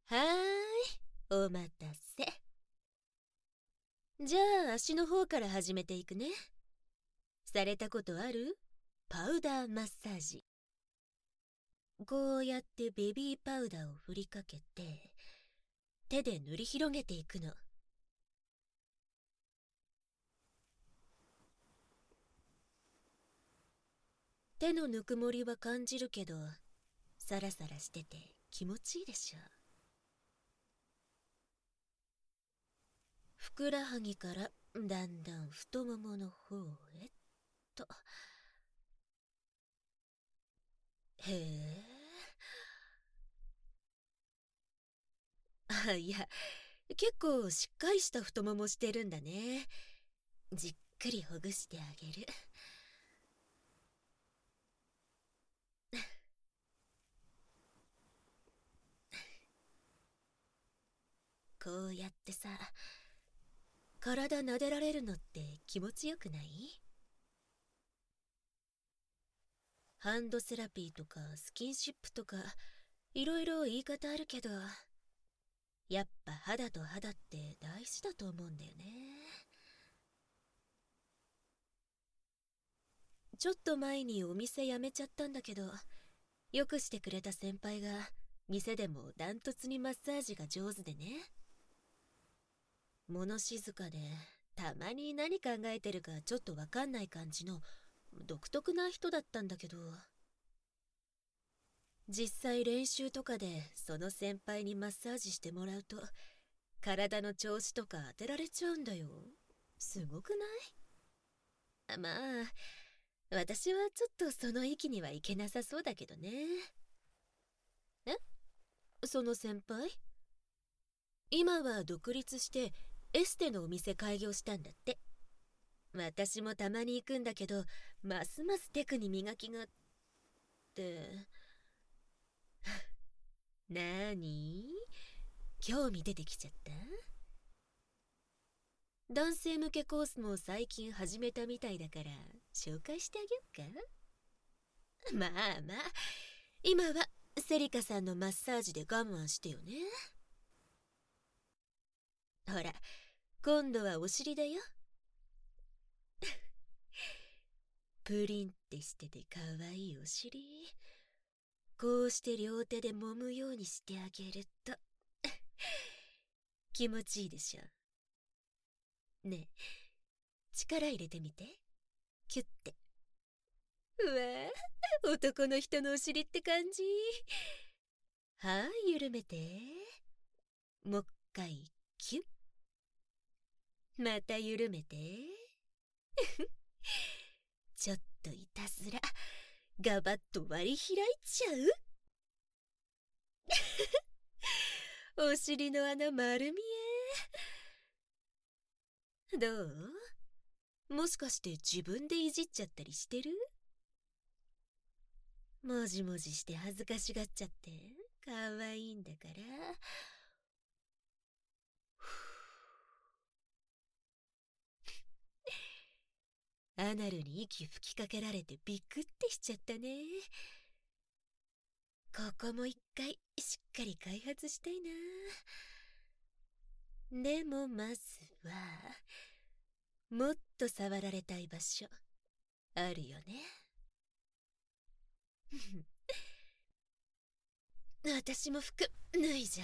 はーい、お待たせ。じゃあ足の方から始めていくね。されたことある？パウダーマッサージ。こうやってベビーパウダーを振りかけて手で塗り広げていくの。手のぬくもりは感じるけど、サラサラしてて気持ちいいでしょ。ふくらはぎからだんだん太ももの方へと。へえ。いや、結構しっかりした太ももしてるんだね。じっくりほぐしてあげる。こうやってさ、体撫でられるのって気持ちよくない？ハンドセラピーとかスキンシップとかいろいろ言い方あるけど、やっぱ肌と肌って大事だと思うんだよね。ちょっと前にお店辞めちゃったんだけど、よくしてくれた先輩が店でもダントツにマッサージが上手でね。物静かでたまに何考えてるかちょっとわかんない感じの独特な人だったんだけど、実際練習とかでその先輩にマッサージしてもらうと体の調子とか当てられちゃうんだよ。すごくない？まあ私はちょっとその域にはいけなさそうだけどね。え？その先輩？今は独立してエステのお店開業したんだって。私もたまに行くんだけど、ますますテクに磨きがって。なーに？興味出てきちゃった？男性向けコースも最近始めたみたいだから紹介してあげよっか。まあまあ、今はセリカさんのマッサージで我慢してよね。ほら、今度はお尻だよ。プリンってしててかわいいお尻。こうして両手で揉むようにしてあげると気持ちいいでしょ。ねえ、力入れてみて。キュッて。うわぁ、男の人のお尻って感じ。はい、緩めて。もう一回キュッ。また緩めて。ちょっといたずらガバッと割り開いちゃう。お尻の穴丸見え。どう？もしかして自分でいじっちゃったりしてる？もじもじして恥ずかしがっちゃってかわいいんだから。アナルに息吹きかけられてビクってしちゃったね。ここも一回しっかり開発したいな。でもまずはもっと触られたい場所あるよね。私も服脱いじゃ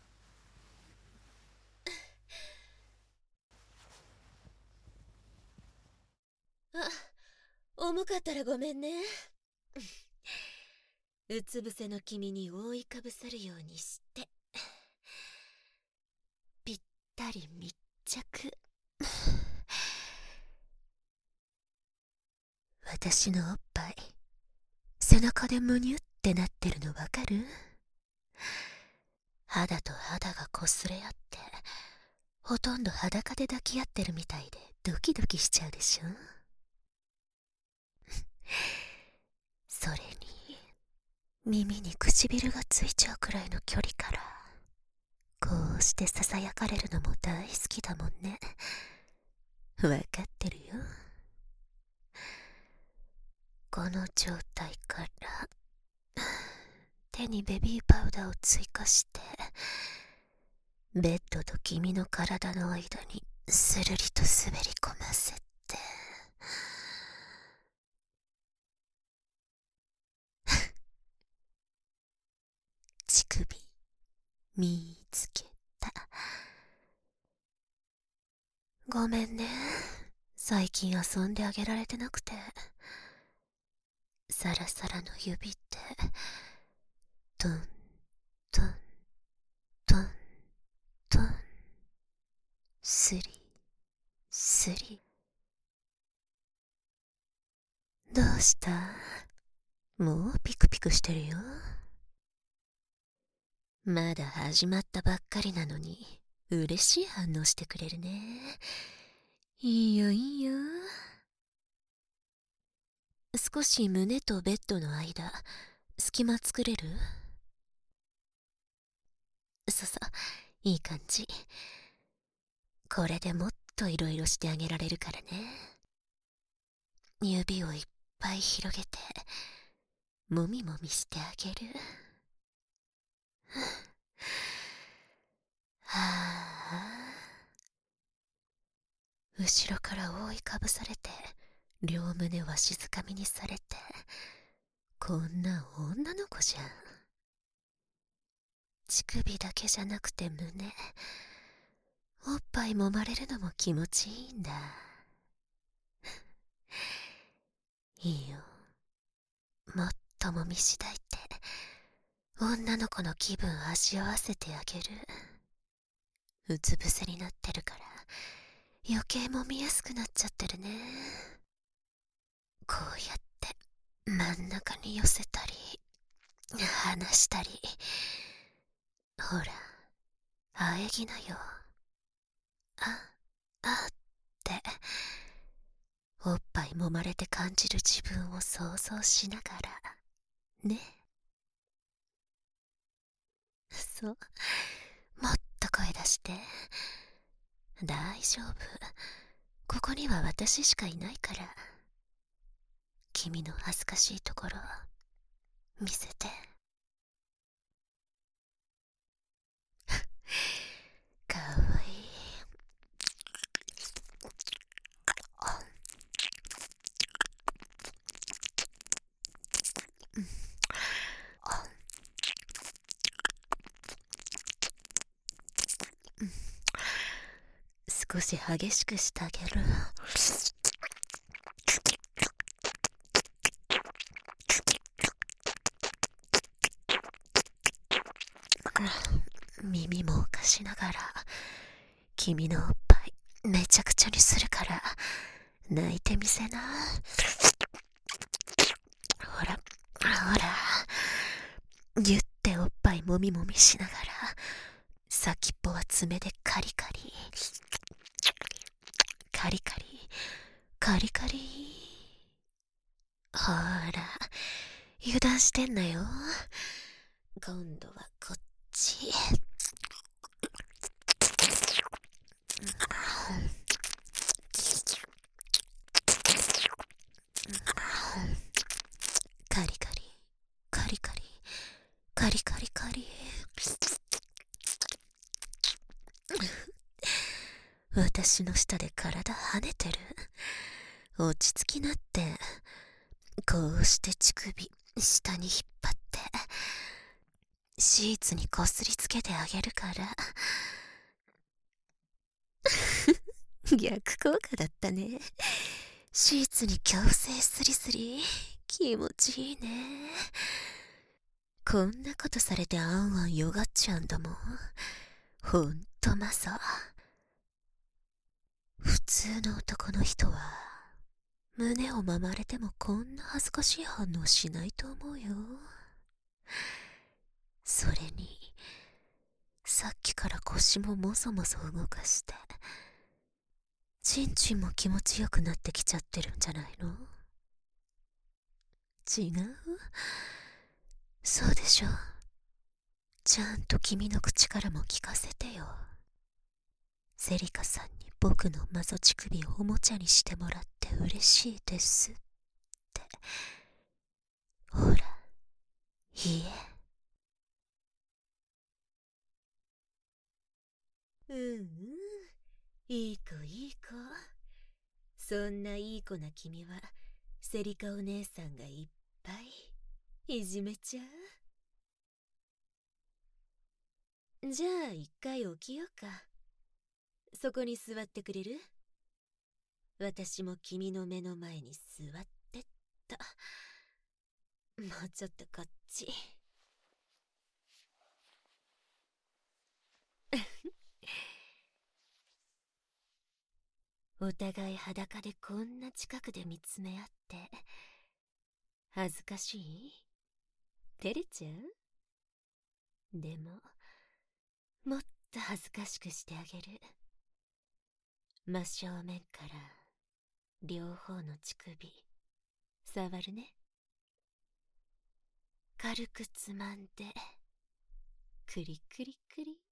おう。重かったらごめんね。うつ伏せの君に覆いかぶさるようにしてぴったり密着。私のおっぱい背中でむにゅってなってるのわかる？肌と肌が擦れ合ってほとんど裸で抱き合ってるみたいでドキドキしちゃうでしょ。それに耳に唇がついちゃうくらいの距離からこうしてささやかれるのも大好きだもんね。わかってるよ。この状態から手にベビーパウダーを追加してベッドと君の体の間にするりと滑り込ませて、乳首見つけた。ごめんね、最近遊んであげられてなくて。サラサラの指ってトントントントン、スリスリ。どうした？もうピクピクしてるよ。まだ始まったばっかりなのに嬉しい反応してくれるね。いいよいいよ。少し胸とベッドの間隙間作れる？そうそう、いい感じ。これでもっといろいろしてあげられるからね。指をいっぱい広げてもみもみしてあげる。はあ、後ろから覆いかぶされて両胸は静かみにされて、こんな女の子じゃん。乳首だけじゃなくて胸、おっぱい揉まれるのも気持ちいいんだ。いいよ、もっともみしだいて女の子の気分味わわせてあげる。うつ伏せになってるから余計揉みやすくなっちゃってるね。こうやって真ん中に寄せたり離したり、ほら喘ぎなよ。あっておっぱい揉まれて感じる自分を想像しながらね。そう、もっと声出して。大丈夫、ここには私しかいないから。君の恥ずかしいところ見せて。かわいい。少し激しくしてあげる。耳も貸しながら君のおっぱいめちゃくちゃにするから泣いてみせな。ほらほら、ギュッておっぱいもみもみしながら先っぽは爪でカリカリカリカリカリカリ。ほら油断してんなよ。今度はこっち。カリカリカリカリカリカリカリ。私の下で体跳ねてる。落ち着きなって。こうして乳首下に引っ張ってシーツにこすりつけてあげるから。逆効果だったね。シーツに強制スリスリ、気持ちいいね。こんなことされてあんあんよがっちゃうんだもん。ほんとマサ。普通の男の人は胸を揉まれてもこんな恥ずかしい反応しないと思うよ。それにさっきから腰ももそもそ動かしてちんちんも気持ちよくなってきちゃってるんじゃないの？違う？そうでしょ。ちゃんと君の口からも聞かせてよ。セリカさんに僕のマゾ乳首をおもちゃにしてもらって嬉しいですって。ほら言え。 うんうん、いい子いい子。そんないい子な君はセリカお姉さんがいっぱいいじめちゃう。じゃあ一回起きようか。そこに座ってくれる？私も君の目の前に座ってっと。もうちょっとこっち。お互い裸でこんな近くで見つめ合って恥ずかしい？照れちゃう？でももっと恥ずかしくしてあげる。真正面から両方の乳首触るね。軽くつまんでクリクリクリ。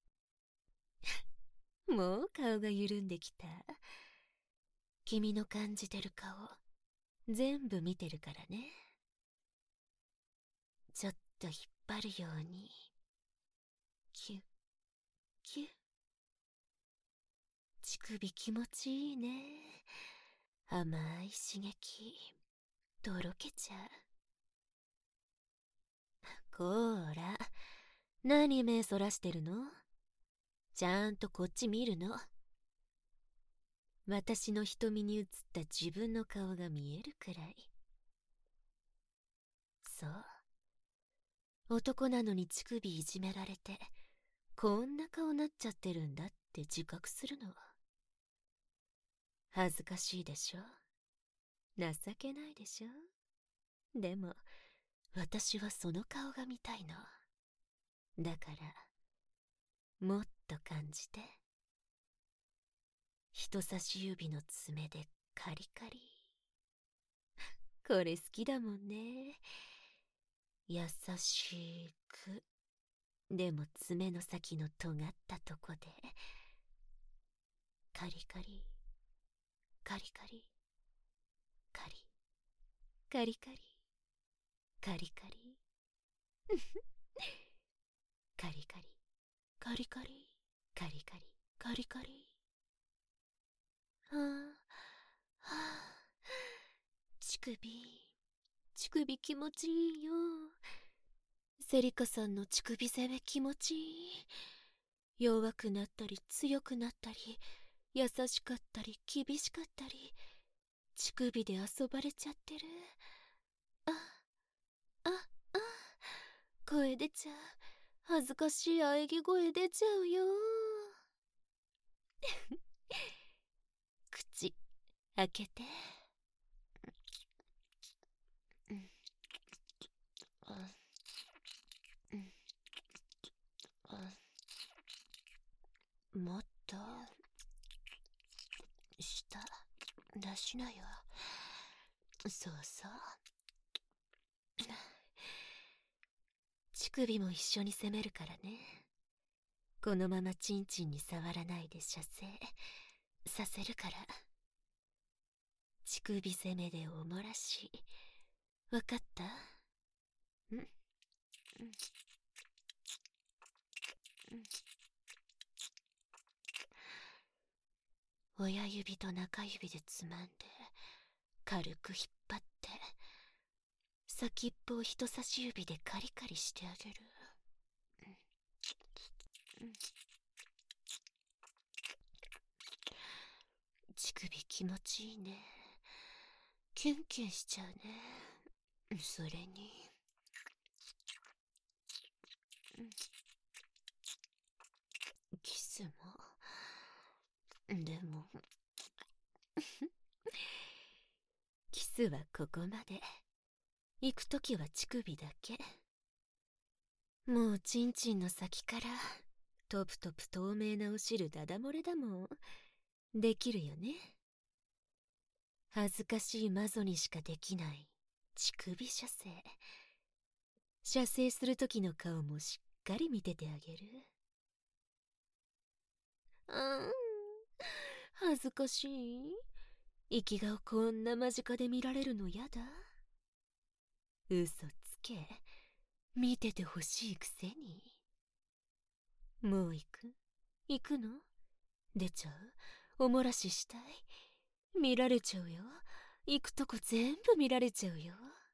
もう顔が緩んできた。君の感じてる顔全部見てるからね。ちょっと引っ張るようにキュッキュッ。乳首気持ちいいね。甘い刺激とろけちゃう。こーら、何目そらしてるの？ちゃんとこっち見るの。私の瞳に映った自分の顔が見えるくらい。そう、男なのに乳首いじめられてこんな顔なっちゃってるんだって自覚するの。恥ずかしいでしょ？情けないでしょ？でも私はその顔が見たいの。だからもっと感じて。人差し指の爪でカリカリ。これ好きだもんね。優しく。でも爪の先の尖ったとこでカリカリカリカリカリカリカリカリカリカリカリカリカリカリカリカリカリ。はあはあ。乳首乳首気持ちいいよ。セリカさんの乳首攻め気持ちいい。弱くなったり強くなったり優しかったり厳しかったり乳首で遊ばれちゃってる。あああ、声出ちゃう。恥ずかしい喘ぎ声出ちゃうよ。口開けて。もっと舌出しなよ。そうそう。乳首も一緒に攻めるからね。このままチンチンに触らないで射精させるから。乳首攻めでおもらし。わかった？ん？親指と中指でつまんで軽く引っ張って先っぽを人差し指でカリカリしてあげる。乳首気持ちいいね。キュンキュンしちゃうね。それにキスも。でもキスはここまで。行くときは乳首だけ。もうチンチンの先からトプトプ透明なお汁ダダ漏れだもん。できるよね。恥ずかしいマゾにしかできない乳首射精。射精するときの顔もしっかり見ててあげる。恥ずかしい。生き顔こんな間近で見られるのやだ。嘘つけ。見ててほしいくせに。もう行く？ 行くの？出ちゃう？おもらししたい？見られちゃうよ。行くとこ全部見られちゃうよ。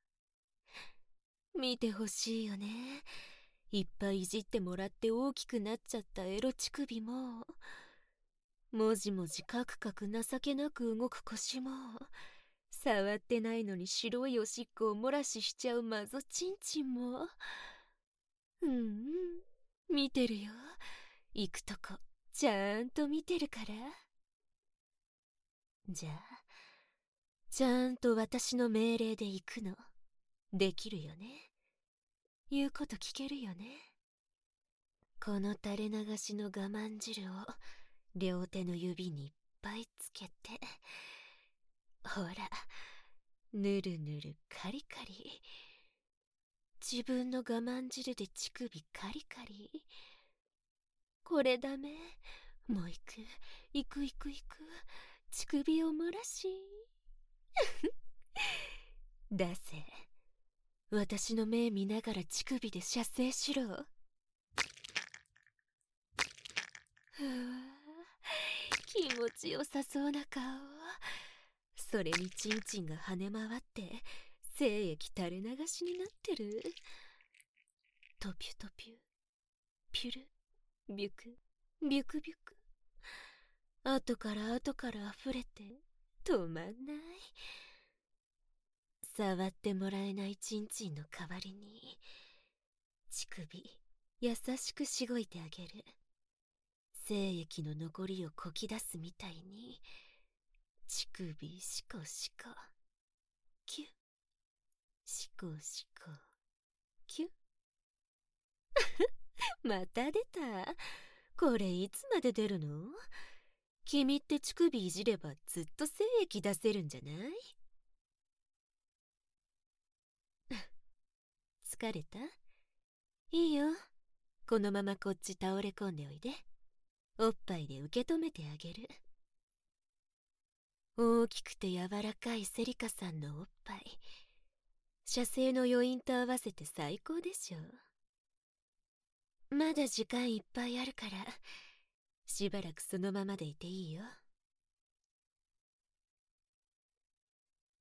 見てほしいよね。いっぱいいじってもらって大きくなっちゃったエロ乳首も、もじもじカクカク情けなく動く腰も、触ってないのに白いおしっこを漏らししちゃうマゾチンチンも。見てるよ。行くとこちゃんと見てるから。じゃあちゃんと私の命令で行くのできるよね？言うこと聞けるよね？この垂れ流しの我慢汁を両手の指にいっぱいつけて、ほら、ぬるぬるカリカリ。自分の我慢汁で乳首カリカリ。これダメ？もう行く。乳首を漏らし。出せ。私の目見ながら乳首で射精しろ。ふわ、気持ちよさそうな顔。それにチンチンが跳ね回って精液垂れ流しになってる。トピュトピュ、ピュル、ビュクビュクビュク。後から溢れて止まんない。触ってもらえないチンチンの代わりに乳首優しくしごいてあげる。精液の残りをこき出すみたいに乳首シコシコキュッ、シコシコキュッ。また出た。これいつまで出るの？君って乳首いじればずっと精液出せるんじゃない？疲れた？いいよ。このままこっち倒れ込んでおいで。おっぱいで受け止めてあげる。大きくて柔らかいセリカさんのおっぱい、射精の余韻と合わせて最高でしょ。まだ時間いっぱいあるから、しばらくそのままでいていいよ。